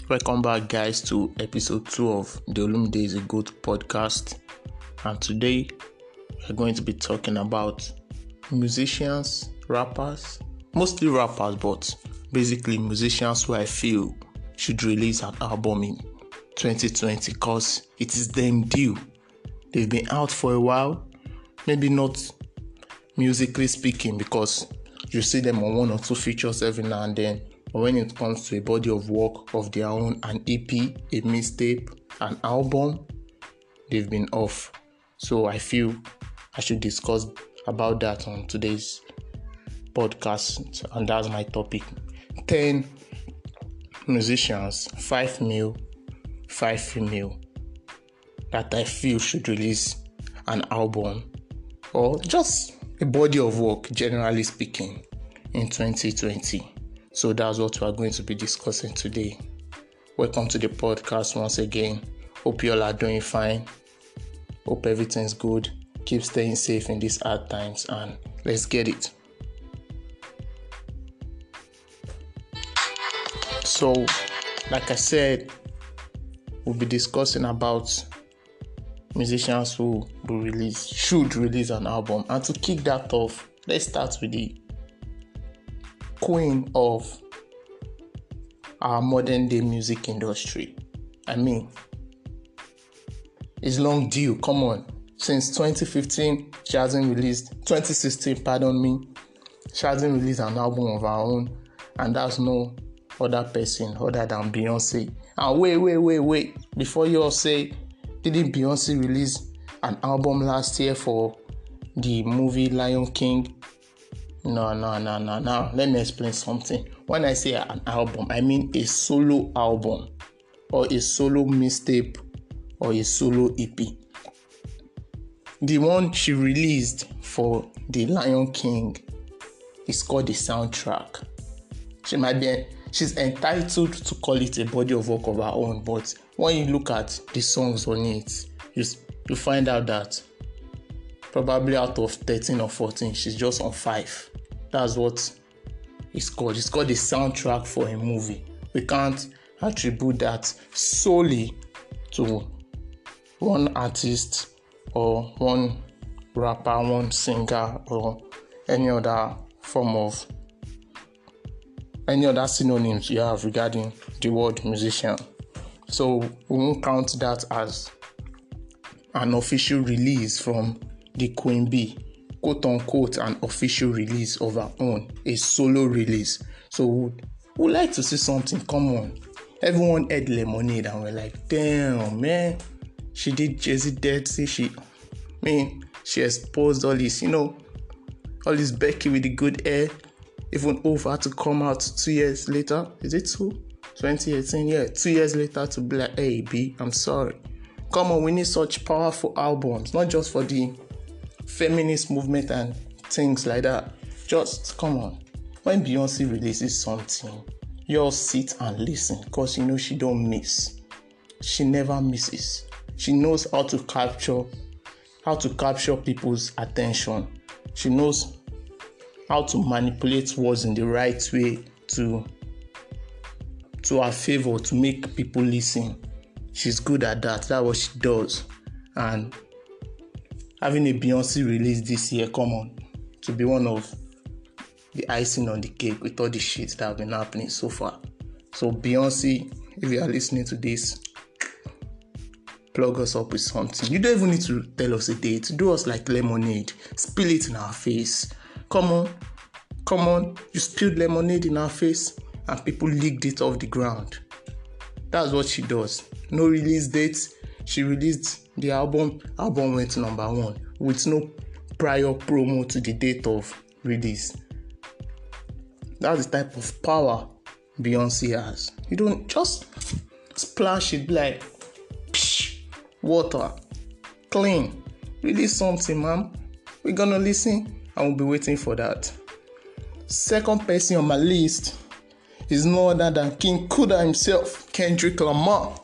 Welcome back, guys, to episode 2 of the Olumide is a Goat podcast. And today, we're going to be talking about musicians, rappers, mostly rappers, but basically musicians who I feel should release an album in 2020 because it is them due. They've been out for a while, maybe not musically speaking, because you see them on one or two features every now and then. But when it comes to a body of work of their own, an EP, a mixtape, an album, they've been off. So I feel I should discuss about that on today's podcast, and that's my topic. 10 musicians, 5 male, 5 female, that I feel should release an album or just a body of work, generally speaking, in 2020. So that's what we are going to be discussing today. Welcome to the podcast once again. Hope you all are doing fine. Hope everything's good. Keep staying safe in these hard times, and let's get it. So, like I said, we'll be discussing about musicians who should release an album. And to kick that off, let's start with the queen of our modern day music industry. I mean, it's long due. Come on. Since 2016, she hasn't released an album of her own, and that's no other person other than Beyonce. And wait, before you all say, didn't Beyonce release an album last year for the movie Lion King? No. Let me explain something. When I say an album, I mean a solo album or a solo mixtape or a solo EP. The one she released for the Lion King is called the soundtrack. She's entitled to call it a body of work of her own, but when you look at the songs on it, you find out that probably out of 13 or 14, she's just on 5. That's what it's called. It's called the soundtrack for a movie. We can't attribute that solely to one artist or one rapper, one singer, or any other synonyms you have regarding the word musician. So we won't count that as an official release from the Queen Bee, quote unquote, an official release of her own, a solo release. So we'd like to see something. Come on. Everyone heard Lemonade and we're like, damn, man, she did Jay-Z Dirty. She exposed all this, all this Becky with the good hair. Even over to come out 2 years later. Is it 2018? Yeah, 2 years later to be like, hey, B, I'm sorry. Come on, we need such powerful albums, not just for the feminist movement and things like that. Just come on. When Beyonce releases something, you all sit and listen, because she don't miss. She never misses. She knows how to capture people's attention. She knows how to manipulate words in the right way to her favor, to make people listen. She's good at that. That's what she does. And having a Beyonce release this year, come on, to be one of the icing on the cake with all the shit that have been happening so far. So Beyonce, if you are listening to this, plug us up with something. You don't even need to tell us a date. Do us like Lemonade. Spill it in our face. Come on. You spilled lemonade in our face and people licked it off the ground. That's what she does. No release dates. She released the album. Album went to number 1 with no prior promo to the date of release. That's the type of power Beyonce has. You don't just splash it like water. Clean. Release something, man. We're gonna listen. I will be waiting for that. Second person on my list is no other than King Kuda himself, Kendrick Lamar.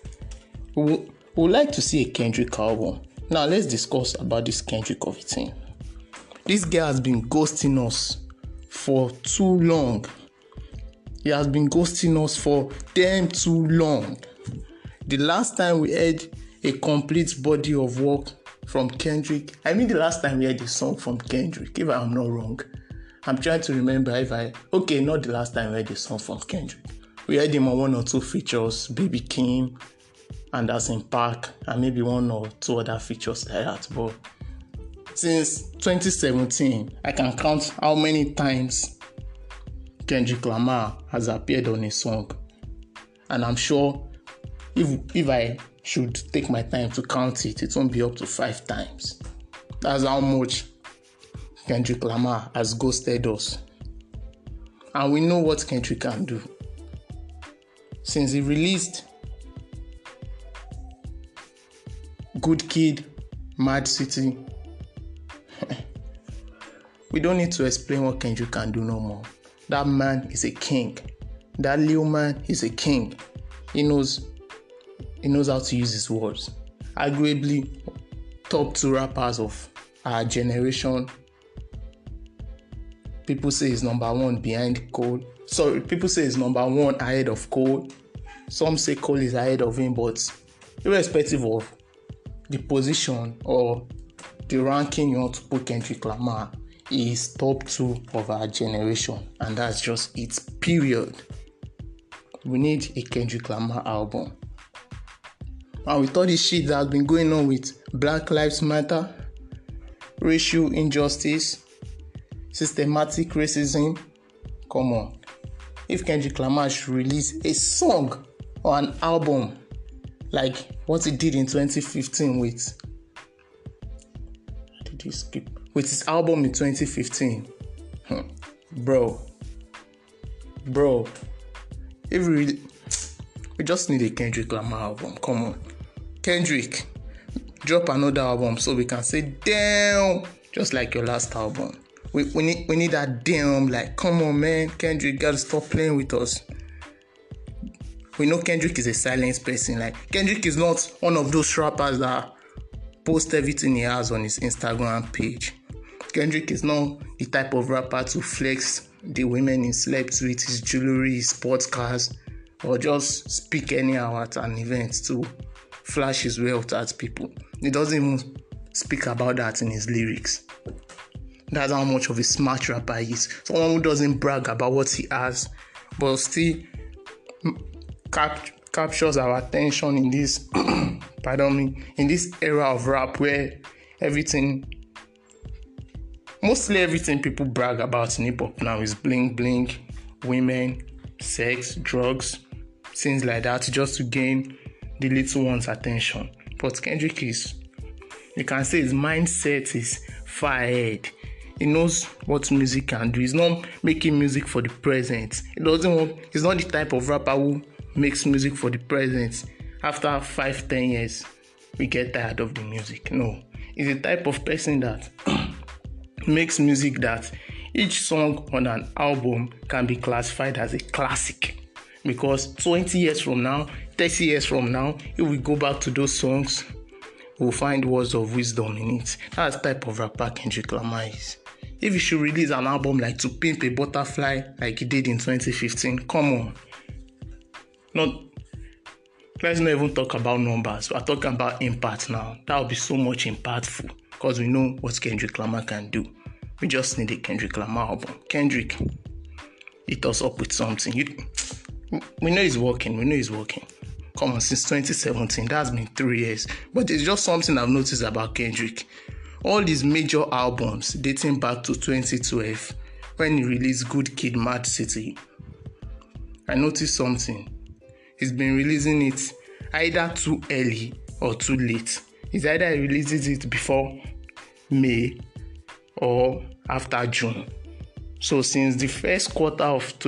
We would like to see a Kendrick album. Now let's discuss about this Kendrick of a thing. This guy has been ghosting us for too long. He has been ghosting us for damn too long. The last time we heard a complete body of work from Kendrick, the last time we heard a song from Kendrick, if I'm not wrong. I'm trying to remember not the last time we heard a song from Kendrick. We heard him on one or two features, Baby Kim, Anderson .Paak, and maybe one or two other features like that. But since 2017, I can count how many times Kendrick Lamar has appeared on a song. And I'm sure if I should take my time to count it, it won't be up to 5 times. That's how much Kendrick Lamar has ghosted us. And we know what Kendrick can do. Since he released Good Kid, Mad City, we don't need to explain what Kendrick can do no more. That man is a king. That little man is a king. He knows how to use his words. Arguably, top 2 rappers of our generation. People say he's number 1 behind Cole. Sorry, people say he's number 1 ahead of Cole. Some say Cole is ahead of him, but irrespective of the position or the ranking you want to put Kendrick Lamar, he is top 2 of our generation, and that's just it, period. We need a Kendrick Lamar album. And with all this shit that has been going on with Black Lives Matter, racial injustice, systematic racism, come on. If Kendrick Lamar should release a song or an album like what he did in 2015 with his album in 2015, bro, if we just need a Kendrick Lamar album. Come on, Kendrick, drop another album so we can say damn, just like your last album. We need that damn, like, come on, man, Kendrick, gotta stop playing with us. We know Kendrick is a silent person. Like, Kendrick is not one of those rappers that post everything he has on his Instagram page. Kendrick is not the type of rapper to flex the women he slept with, his jewelry, his sports cars, or just speak anyhow at an event to flash his wealth at people. He doesn't even speak about that in his lyrics. That's how much of a smart rapper he is. Someone who doesn't brag about what he has, but still captures our attention in this in this era of rap where mostly everything people brag about in hip-hop now is bling bling, women, sex, drugs, things like that, just to gain the little one's attention. But Kendrick you can say his mindset is far ahead. He knows what music can do. He's not making music for the present. He's not the type of rapper who makes music for the present. After 5-10 years, we get tired of the music. No. He's the type of person that makes music that each song on an album can be classified as a classic. Because 20 years from now, 30 years from now, if we go back to those songs, we'll find words of wisdom in it. That's the type of rapper Kendrick Lamar is. If he should release an album like To Pimp a Butterfly like he did in 2015, come on. Let's not even talk about numbers. We're talking about impact now. That will be so much impactful because we know what Kendrick Lamar can do. We just need a Kendrick Lamar album. Kendrick, hit us up with something. We know he's working. Come on, since 2017, that's been 3 years. But it's just something I've noticed about Kendrick. All these major albums dating back to 2012, when he released Good Kid, Mad City, I noticed something. He's been releasing it either too early or too late. It's either he releases it before May or after June. So since the first quarter of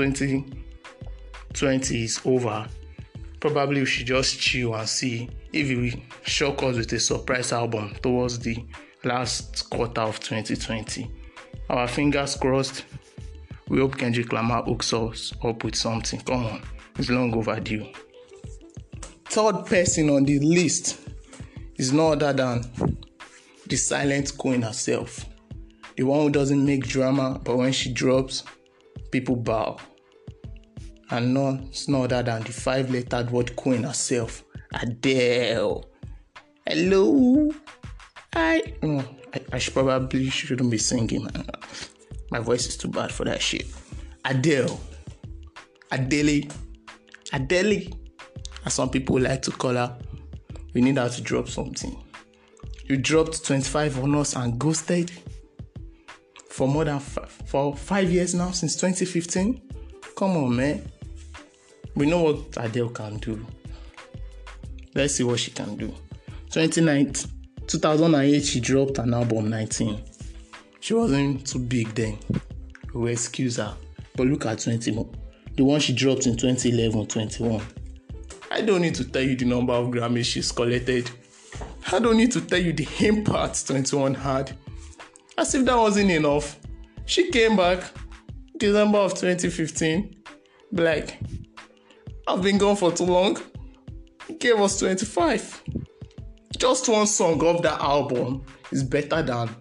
2020 is over, probably we should just chill and see if he will shock us with a surprise album towards the last quarter of 2020. Our fingers crossed. We hope Kendrick Lamar hooks us up with something. Come on, it's long overdue. Third person on the list is no other than the silent queen herself. The one who doesn't make drama, but when she drops, people bow. and it's no other than the 5-lettered word queen herself, Adele. Hello. I shouldn't be singing, man. My voice is too bad for that shit. Adele, as some people like to call her. We need her to drop something. You dropped 25 on us and ghosted for more than 5 years now, since 2015. Come on, man. We know what Adele can do. Let's see what she can do. 2008, she dropped an album, 19. She wasn't too big then. We will excuse her. But look at 20, the one she dropped in 2011, 21. I don't need to tell you the number of Grammys she's collected. I don't need to tell you the impact 21 had. As if that wasn't enough, she came back December of 2015. Be like, I've been gone for too long. Gave us 25. Just one song of that album is better than,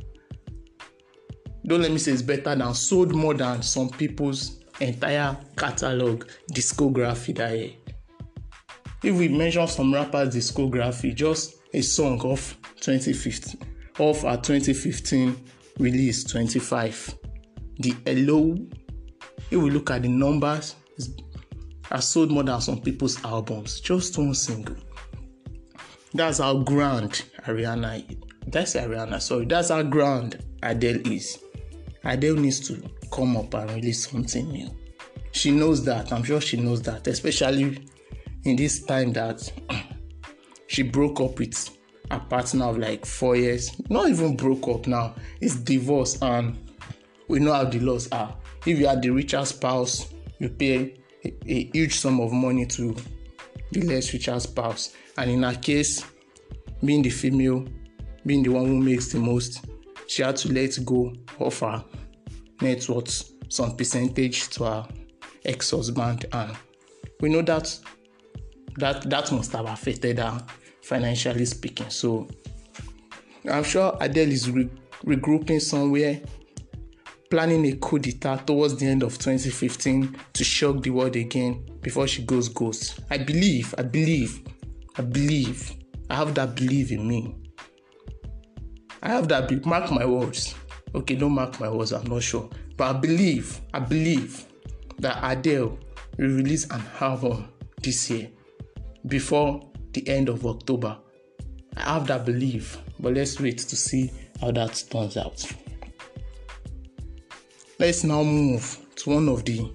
don't let me say it's better than, sold more than some people's entire catalog, discography that year. If we mention some rappers' discography, just a song of 2015, of our 2015 release, 25. The Hello, if we look at the numbers, has sold more than some people's albums. Just one single. That's how grand that's how grand Adele is. Adele needs to come up and release something new. She knows that. I'm sure she knows that. Especially in this time that she broke up with a partner of like 4 years. Not even broke up now. It's divorce, and we know how the laws are. If you are the richer spouse, you pay a huge sum of money to the less richer spouse. And in her case, being the female, being the one who makes the most, she had to let go of her net worth, some percentage to her ex-husband, and we know that must have affected her financially speaking. So I'm sure Adele is regrouping somewhere, planning a coup d'etat towards the end of 2015 to shock the world again before she goes ghost. I believe. I have that belief in me. I have that belief. Mark my words. Okay, don't mark my words, I'm not sure. But I believe that Adele will release an album this year before the end of October. I have that belief, but let's wait to see how that turns out. Let's now move to one of the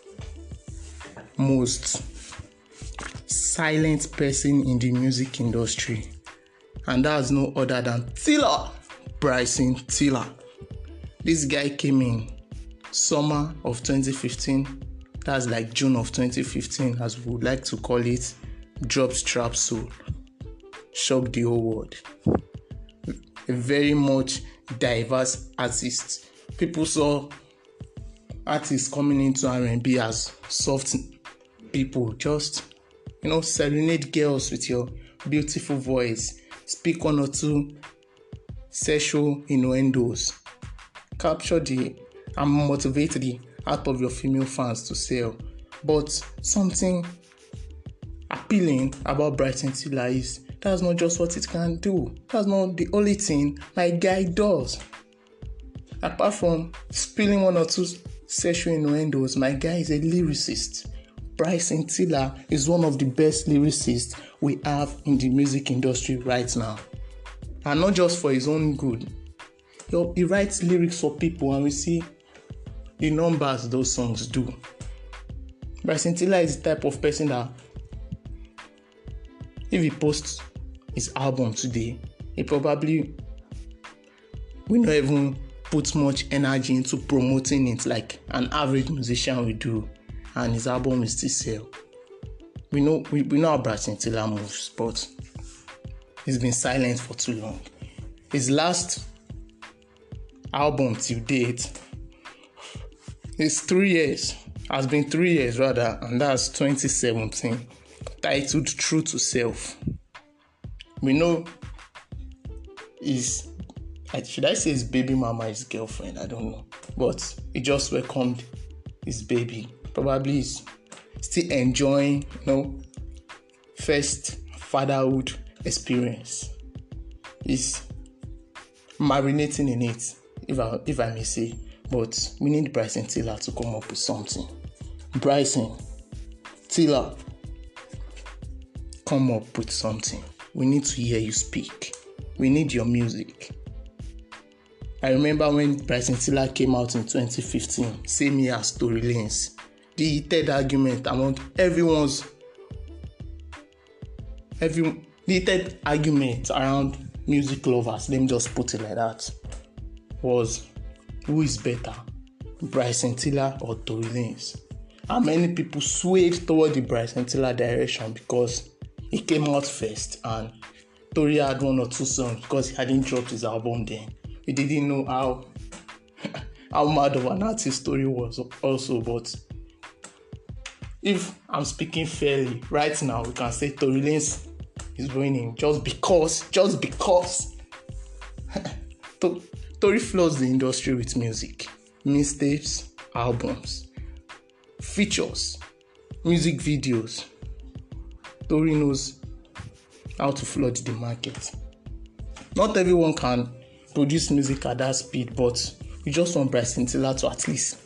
most silent person in the music industry, and that's no other than Tiller, Bryson Tiller. This guy came in summer of 2015, that's like June of 2015, as we would like to call it, dropped Trap Soul, shocked the whole world. A very much diverse artist. People saw artists coming into R&B as soft people, just serenade girls with your beautiful voice, speak one or two sexual innuendos, capture and motivate the heart of your female fans to sell. But something appealing about Bryson Tiller is that's not just what it can do. That's not the only thing my guy does. Apart from spilling one or two sexual innuendos, my guy is a lyricist. Bryson Tiller is one of the best lyricists we have in the music industry right now. And not just for his own good. He writes lyrics for people, and we see the numbers those songs do. Bryson Tiller is the type of person that if he posts his album today, he probably will not even put much energy into promoting it like an average musician will do, and his album will still sell. We know how Bryson Tiller moves, but he's been silent for too long. His last album till date is 3 years, has been 3 years rather, and that's 2017, titled True to Self. We know should I say his baby mama, his girlfriend? I don't know. But he just welcomed his baby. Probably his still enjoying, first fatherhood experience. Is marinating in it, if I may say. But we need Bryson Tiller to come up with something. Bryson Tiller, come up with something. We need to hear you speak. We need your music. I remember when Bryson Tiller came out in 2015, same year as Tory Lanez. The heated argument among the heated argument around music lovers, let me just put it like that, was who is better, Bryson Tiller or Tory Lanez? And many people swayed toward the Bryson Tiller direction because he came out first and Tory had one or two songs because he hadn't dropped his album then. We didn't know how mad of an artist Tory was also, but if I'm speaking fairly, right now we can say Tory Lanez is winning just because Tory floods the industry with music, mixtapes, albums, features, music videos. Tory knows how to flood the market. Not everyone can produce music at that speed, but we just want Bryson Tiller to at least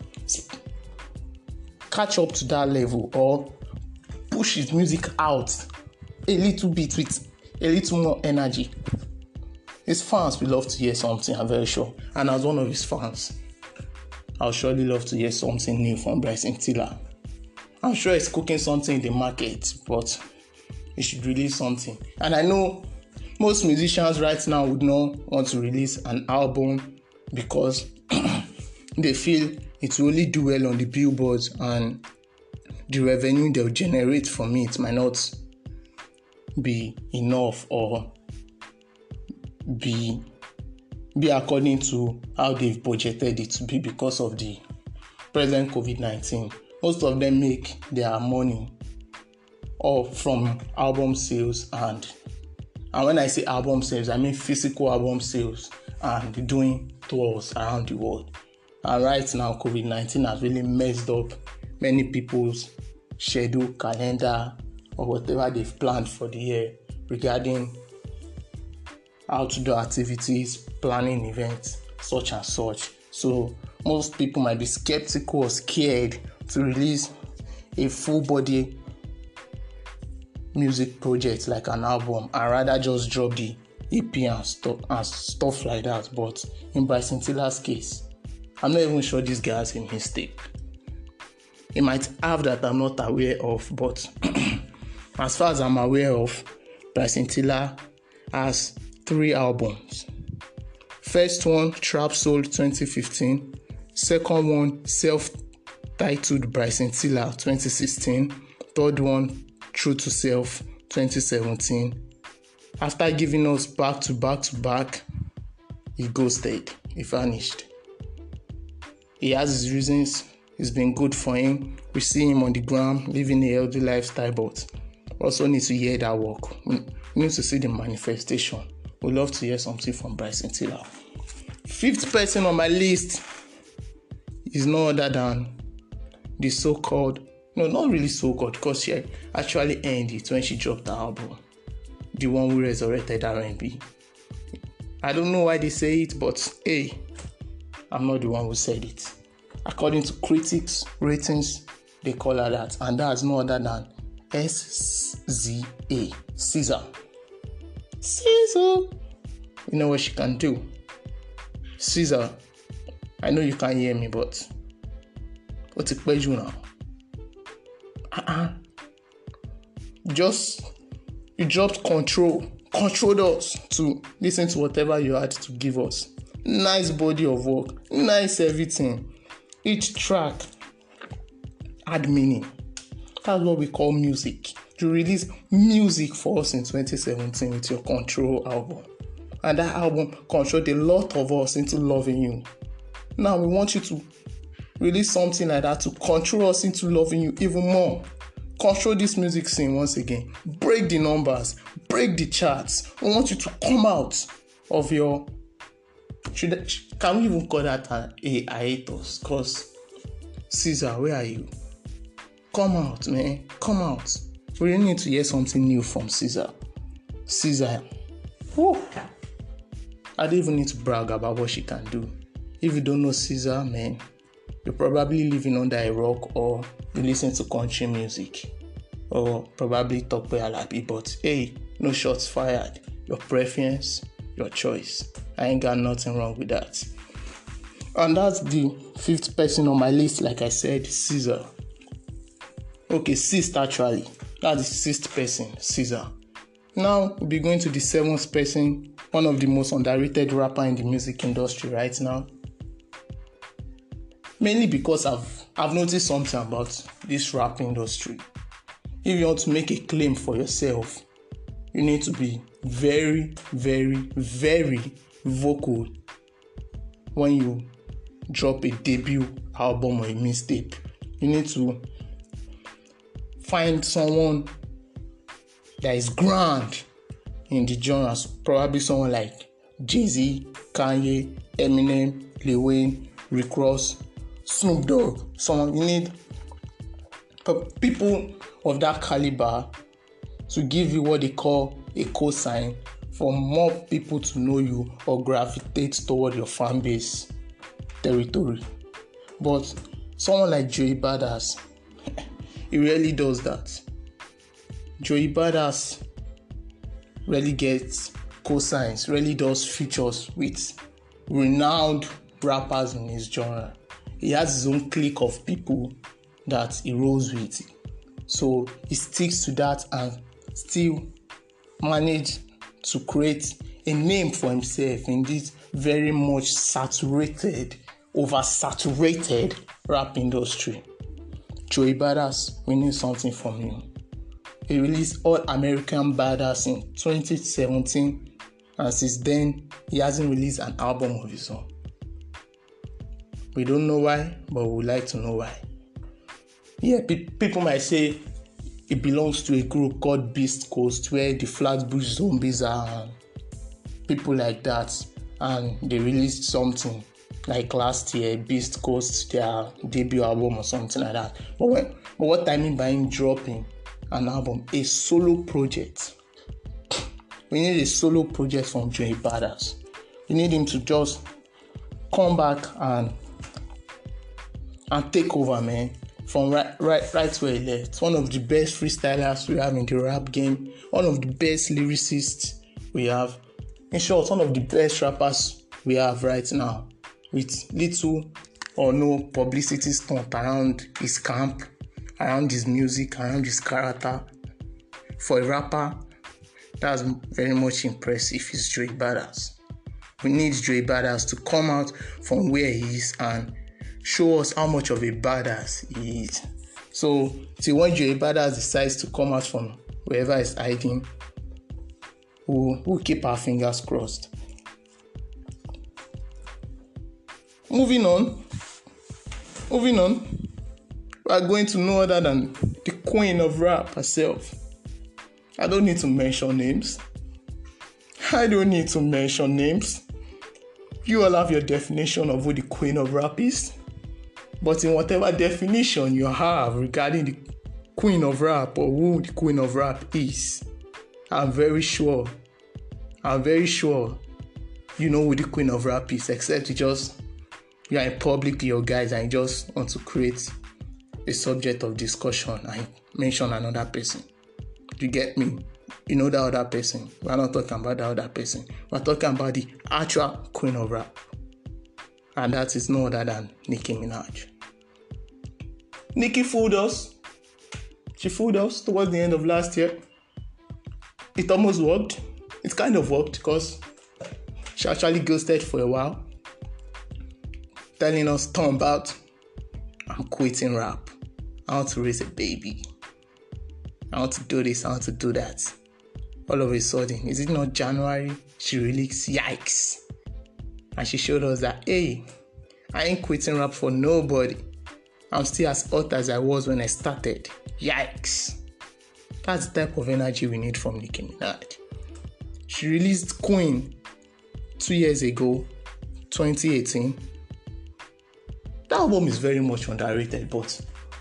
catch up to that level or push his music out a little bit with a little more energy. His fans will love to hear something, I'm very sure. And as one of his fans, I'll surely love to hear something new from Bryson Tiller. I'm sure he's cooking something in the market, but he should release something. And I know most musicians right now would not want to release an album because they feel it will only do well on the billboards and the revenue they'll generate from it might not be enough or be according to how they've budgeted it to be because of the present COVID-19. Most of them make their money from album sales and when I say album sales, I mean physical album sales and doing tours around the world. And right now, COVID-19 has really messed up many people's schedule, calendar, or whatever they've planned for the year regarding outdoor activities, planning events, such and such. So most people might be skeptical or scared to release a full body music project like an album and rather just drop the EP and stuff like that. But in Bryson Tiller's case, I'm not even sure this guy has a mistake. He might have that I'm not aware of, but as far as I'm aware of, Bryson Tiller has 3 albums. First one, Trap Soul 2015. Second one, self-titled Bryson Tiller 2016. Third one, True to Self 2017. After giving us back to back, he ghosted. He vanished. He has his reasons. It's been good for him. We see him on the ground living a healthy lifestyle, but also need to hear that work. We need to see the manifestation. We'd love to hear something from Bryson Tiller. 5th person on my list is no other than the so-called, no, not really so-called, because she actually ended it when she dropped the album. The one who resurrected R&B. I don't know why they say it, but hey, I'm not the one who said it. According to critics' ratings, they call her that, and that's no other than SZA, SZA. SZA, you know what she can do. SZA, I know you can't hear me, but what's it pleasure now? You dropped controlled us to listen to whatever you had to give us. Nice body of work, nice everything. Each track had meaning. That's what we call music. You release music for us in 2017 with your Control album. And that album controlled a lot of us into loving you. Now we want you to release something like that to control us into loving you even more. Control this music scene once again. Break the numbers. Break the charts. We want you to come out of your... Can we even call that a hiatus? Because, SZA, where are you? Come out, man. Come out. We really need to hear something new from SZA. SZA. Woo. I don't even need to brag about what she can do. If you don't know SZA, man, you're probably living under a rock, or you listen to country music, or probably Tope Alabi. But hey, no shots fired. Your preference, your choice. I ain't got nothing wrong with that. And that's the 5th person on my list, like I said, SZA. Okay, 6th actually. That's the 6th person, SZA. Now we'll be going to the 7th person, one of the most underrated rapper in the music industry right now. Mainly because I've noticed something about this rap industry. If you want to make a claim for yourself, you need to be very, very, very vocal when you drop a debut album or a mixtape. You need to find someone that is grand in the genres. Probably someone like Jay-Z, Kanye, Eminem, Lil Wayne, Rick Ross, Snoop Dogg. Someone you need people of that caliber to give you what they call a cosign for more people to know you or gravitate toward your fan base territory. But someone like Joey Badass, he really does that. Joey Badass really gets cosigns, really does features with renowned rappers in his genre. He has his own clique of people that he rolls with. So he sticks to that and still manage to create a name for himself in this very much oversaturated rap industry. Joey Badass, we need something from him. He released All American Badass in 2017, and since then, he hasn't released an album of his own. We don't know why, but we would like to know why. Yeah, people might say it belongs to a group called Beast Coast, where the Flatbush Zombies are and people like that, and they released something like last year, Beast Coast, their debut album or something like that. But what I mean by him dropping an album, a solo project. We need a solo project from Joey Badass. We need him to just come back and take over, man. From right where he left. One of the best freestylers we have in the rap game. One of the best lyricists we have. In short, one of the best rappers we have right now. With little or no publicity stunt around his camp, around his music, around his character. For a rapper, that's very much impressive. It's Joey Badass. We need Joey Badass to come out from where he is and show us how much of a badass he is. So, till when Joey Badass decides to come out from wherever he's hiding, we'll keep our fingers crossed. Moving on, we are going to no other than the queen of rap herself. I don't need to mention names. You all have your definition of who the queen of rap is. But in whatever definition you have regarding the queen of rap or who the queen of rap is, I'm very sure you know who the queen of rap is, except you are in public, your guys, and you just want to create a subject of discussion and mention another person. You get me? You know that other person. We're not talking about that other person. We're talking about the actual queen of rap. And that is no other than Nicki Minaj. Nicki fooled us. She fooled us towards the end of last year. It almost worked. It kind of worked because she actually ghosted for a while, telling us, turn about, I'm quitting rap. I want to raise a baby. I want to do this, I want to do that. All of a sudden, is it not January? She released Yikes. And she showed us that, hey, I ain't quitting rap for nobody. I'm still as hot as I was when I started. Yikes. That's the type of energy we need from Nicki Minaj. She released Queen 2 years ago, 2018. That album is very much underrated, but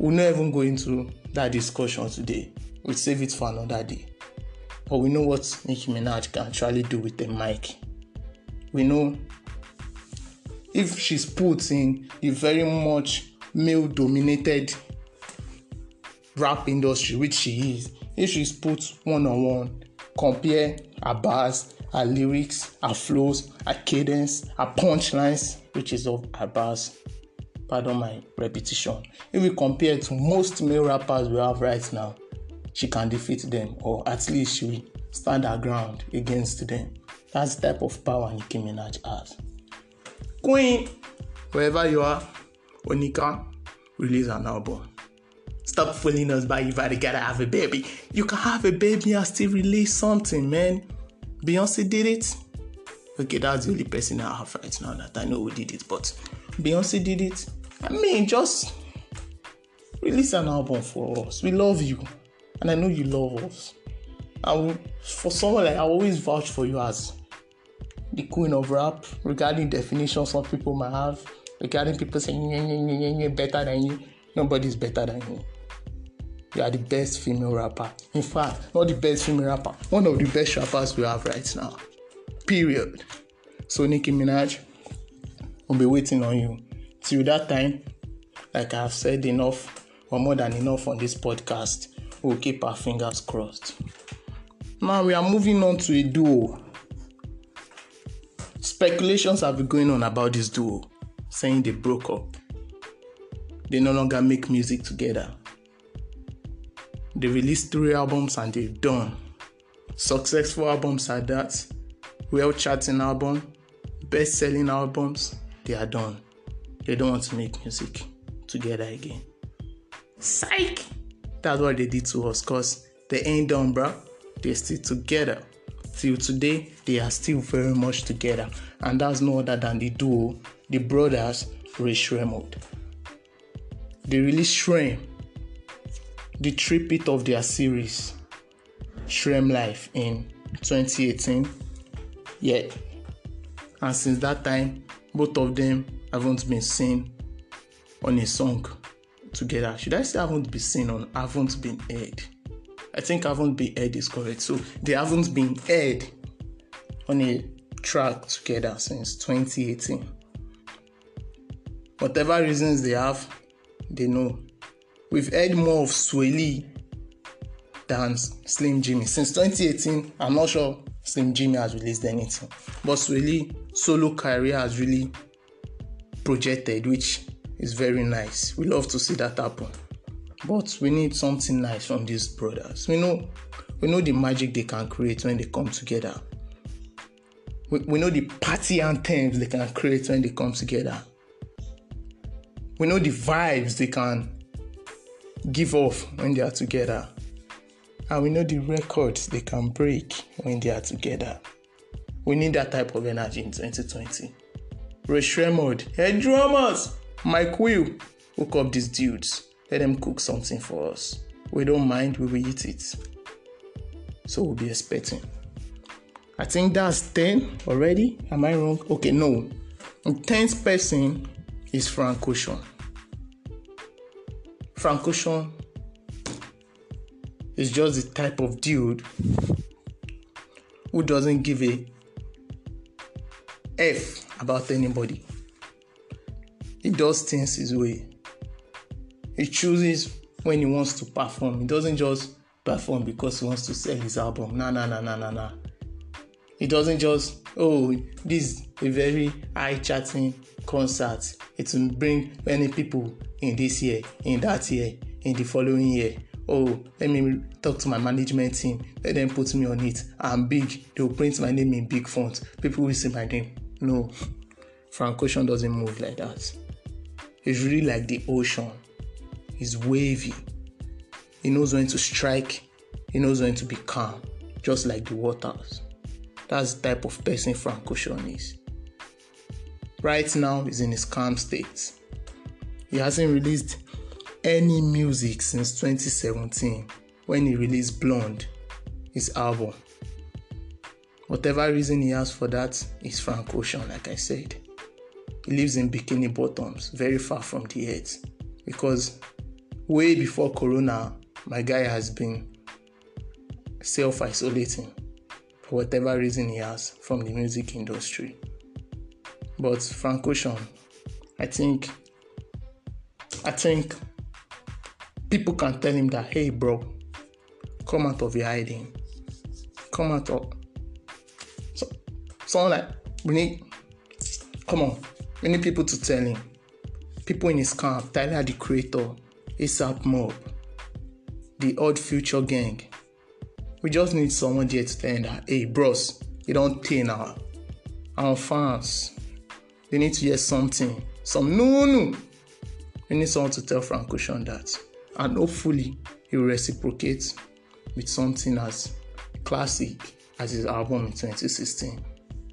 We'll not even go into that discussion today. We'll save it for another day. But we know what Nicki Minaj can actually do with the mic. We know if she's put in the very much male-dominated rap industry, which she is, if she's put one-on-one, compare her bars, her lyrics, her flows, her cadence, her punchlines, which is of her bars. Pardon my repetition. If we compare to most male rappers we have right now, she can defeat them, or at least she will stand her ground against them. That's the type of power Nicki Minaj has. Queen, wherever you are, Onika, release an album. Stop fooling us by you gotta have a baby. You can have a baby and still release something, man. Beyonce did it. Okay, that's the only person I have right now that I know who did it, but Beyonce did it. I mean, just release an album for us. We love you, and I know you love us. For someone like I always vouch for you as the queen of rap. Regarding definitions some people might have, regarding people saying better than you, nobody's better than you. You are the best female rapper. In fact, not the best female rapper, one of the best rappers we have right now. Period. So Nicki Minaj, we'll be waiting on you. Till that time, like I've said enough or more than enough on this podcast, we'll keep our fingers crossed. Now we are moving on to a duo. Speculations have been going on about this duo, saying they broke up. They no longer make music together. They released 3 albums and they're done. Successful albums are that. Well-charting album, best-selling albums, they are done. They don't want to make music together again. Psych! That's what they did to us, because they ain't done, bro. They're still together. Till today, they are still very much together. And that's no other than the duo, the brothers, Rae Sremmurd. They released Shrem, the tribute of their series, Shrem Life, in 2018. Yeah. And since that time, both of them haven't been seen on a song together. Should I say haven't been seen on haven't been heard? I think haven't been heard is correct. So they haven't been heard on a track together since 2018. Whatever reasons they have, they know. We've heard more of Swae Lee than Slim Jxmmi. Since 2018, I'm not sure Slim Jxmmi has released anything. But Swae Lee solo career has really projected, which is very nice. We love to see that happen. But we need something nice from these brothers. We know the magic they can create when they come together. We know the party anthems they can create when they come together. We know the vibes they can give off when they are together. And we know the records they can break when they are together. We need that type of energy in 2020. Rae Sremmurd, head drummers, Mike Will, hook up these dudes. Let them cook something for us. We don't mind, we will eat it. So we'll be expecting. I think that's 10 already. Am I wrong? Okay, no. The 10th person is Frank Ocean. Frank Ocean is just the type of dude who doesn't give a F about anybody. He does things his way. He chooses when he wants to perform. He doesn't just perform because he wants to sell his album. Nah. He doesn't just, this is a very eye-charting concert. It will bring many people in this year, in that year, in the following year. Let me talk to my management team. Let them put me on it. I'm big. They'll print my name in big font. People will see my name. No. Frank Ocean doesn't move like that. He's really like the ocean. He's wavy. He knows when to strike. He knows when to be calm. Just like the waters. That's the type of person Frank Ocean is. Right now, he's in his calm state. He hasn't released any music since 2017 when he released Blonde, his album. Whatever reason he has for that is Frank Ocean, like I said. He lives in Bikini Bottoms, very far from the earth, because way before Corona, my guy has been self-isolating for whatever reason he has from the music industry. But Frank Ocean, I think people can tell him that, hey bro, come out of your hiding. Come out of someone like we need people to tell him. People in his camp, Tyler the Creator, ASAP Mob, the Odd Future Gang. We just need someone there to tell him that, hey bros, you don't pay now. Our fans, they need to hear something. No. We need someone to tell Frank Ocean that. And hopefully he will reciprocate with something as classic as his album in 2016.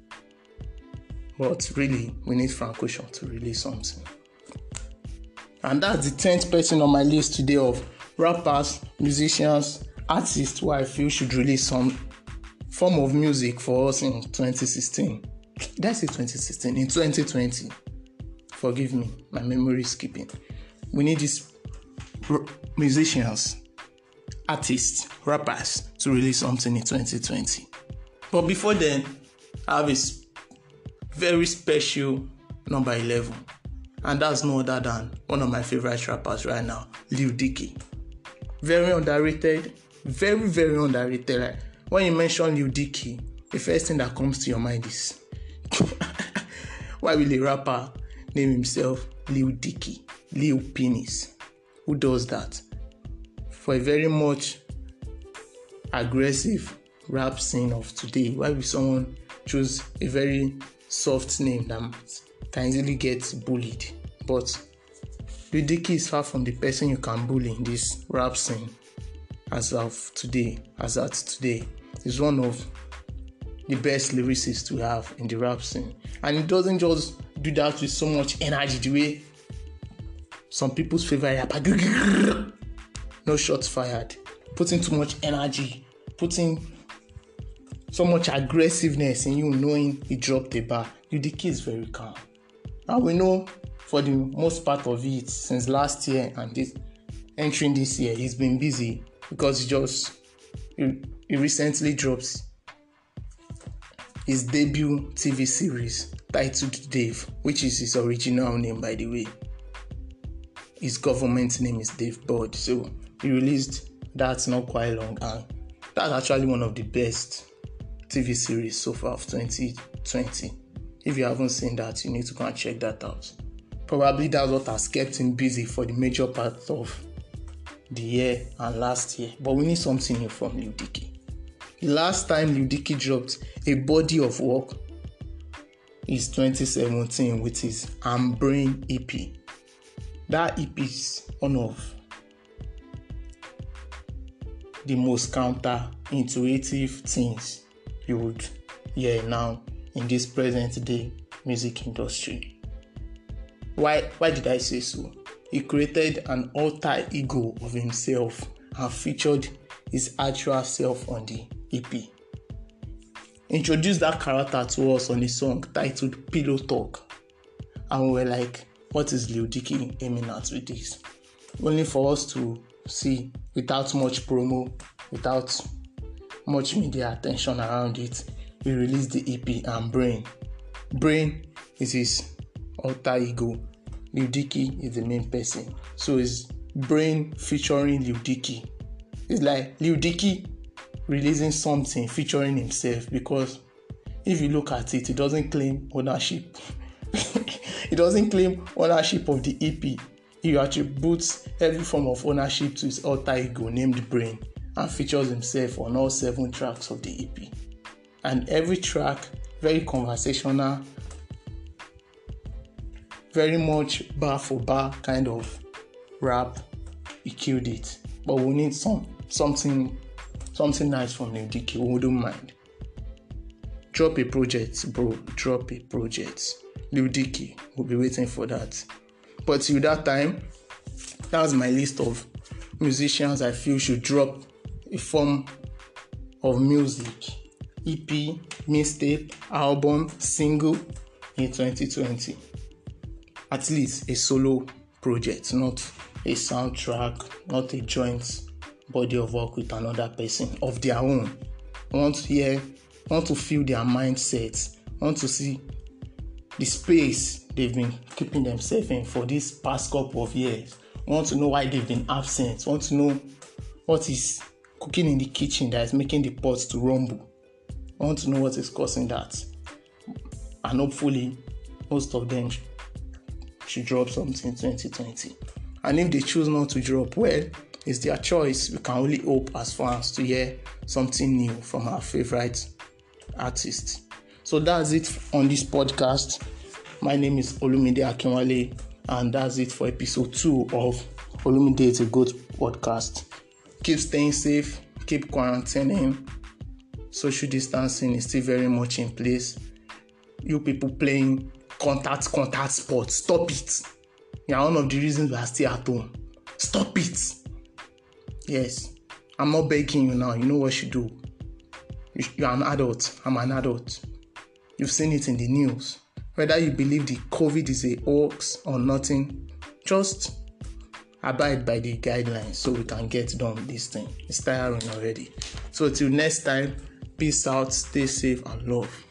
But really, we need Frank Ocean to release something. And that's the 10th person on my list today of rappers, musicians, artists who I feel should release some form of music for us in 2016. Did I say 2016? In 2020. Forgive me, my memory is skipping. We need these musicians, artists, rappers to release something in 2020. But before then, I have a very special number 11. And that's no other than one of my favorite rappers right now, Lil Dicky. Very underrated. Very, very underrated. Like, when you mention Lil Dicky, the first thing that comes to your mind is why will a rapper name himself Lil Dicky? Lil Penis. Who does that? For a very much aggressive rap scene of today, why will someone choose a very soft name that can easily get bullied? But Lil Dicky is far from the person you can bully in this rap scene as at today. He's one of the best lyricists to have in the rap scene. And he doesn't just do that with so much energy the way some people's favorite rapper. No shots fired. Putting too much energy. Putting so much aggressiveness in you knowing he dropped a bar. Lil Dicky is very calm. And we know for the most part of it, since last year and entering this year, he's been busy because he recently dropped his debut TV series titled Dave, which is his original name, by the way. His government name is Dave Bud. So he released that not quite long, and that's actually one of the best TV series so far of 2020. If you haven't seen that, you need to go and check that out. Probably that's what has kept him busy for the major part of the year and last year. But we need something new from Lil Dicky. The last time Lil Dicky dropped a body of work is 2017 with his I'm Brain EP. That EP is one of the most counterintuitive things you would hear now in this present day music industry. Why did I say so? He created an alter ego of himself and featured his actual self on the EP. Introduced that character to us on a song titled Pillow Talk. And we were like, what is Lil Dicky aiming at with this? Only for us to see, without much promo, without much media attention around it, he released the EP and Brain. Brain is his alter ego. Lil Dicky is the main person. So it's Brain featuring Lil Dicky. It's like Lil Dicky releasing something featuring himself, because if you look at it, he doesn't claim ownership. He doesn't claim ownership of the EP. He attributes every form of ownership to his alter ego named Brain and features himself on all 7 tracks of the EP. And every track, very conversational, very much bar for bar kind of rap. He killed it. But we need something nice from Lil Dicky. We wouldn't mind. Drop a project, bro. Drop a project. Lil Dicky will be waiting for that. But till that time, that's my list of musicians I feel should drop a form of music. EP, mixtape, album, single in 2020. At least a solo project, not a soundtrack, not a joint body of work with another person of their own. Want to feel their mindset, want to see the space they've been keeping themselves in for this past couple of years. Want to know why they've been absent. Want to know what is cooking in the kitchen that is making the pots to rumble. Want to know what is causing that. And hopefully, most of them should drop something in 2020. And if they choose not to drop, well, it's their choice. We can only hope as fans to hear something new from our favorite artists. So that's it on this podcast. My name is Olumide Akinwale, and that's it for episode 2 of Olumide is a Goat podcast. Keep staying safe, keep quarantining. Social distancing is still very much in place. You people playing contact sports, stop it. Yeah, one of the reasons we are still at home. Stop it. Yes, I'm not begging you now. You know what you do. You are an adult. I'm an adult. You've seen it in the news. Whether you believe the COVID is a hoax or nothing, just abide by the guidelines so we can get done with this thing. It's tiring already. So till next time, peace out, stay safe and love.